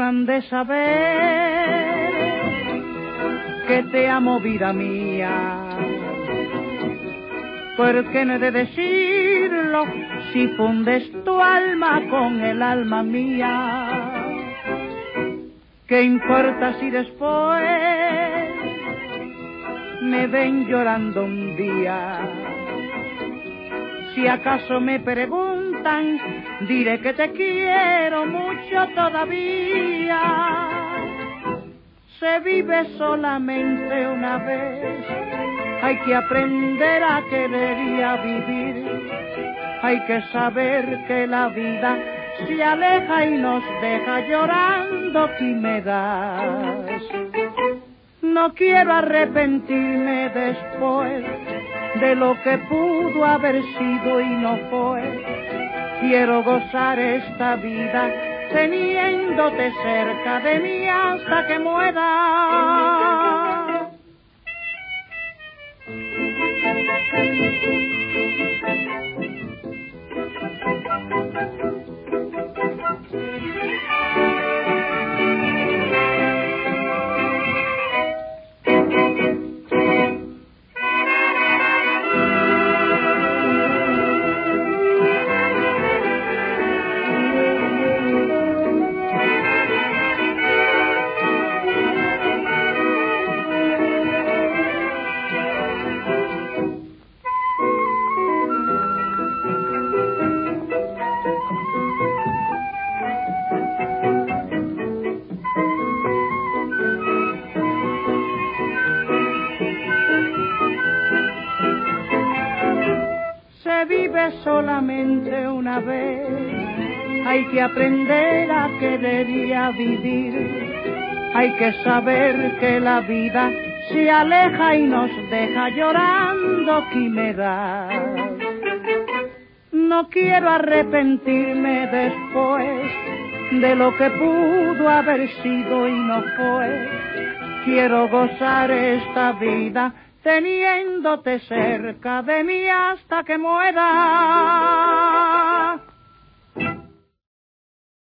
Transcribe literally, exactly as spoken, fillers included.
han de saber que te amo, vida mía. ¿Por qué no he de decirlo si fundes tu alma con el alma mía? ¿Qué importa si después me ven llorando un día? Si acaso me preguntan, diré que te quiero mucho todavía. Se vive solamente una vez, hay que aprender a querer y a vivir. Hay que saber que la vida se aleja y nos deja llorando quimeras. No quiero arrepentirme después de lo que pudo haber sido y no fue. Quiero gozar esta vida teniéndote cerca de mí hasta que muera. Se vive solamente una vez, hay que aprender a querer y a vivir. Hay que saber que la vida se aleja y nos deja llorando quimeras. No quiero arrepentirme después de lo que pudo haber sido y no fue. Quiero gozar esta vida teniéndote cerca de mí hasta que muera.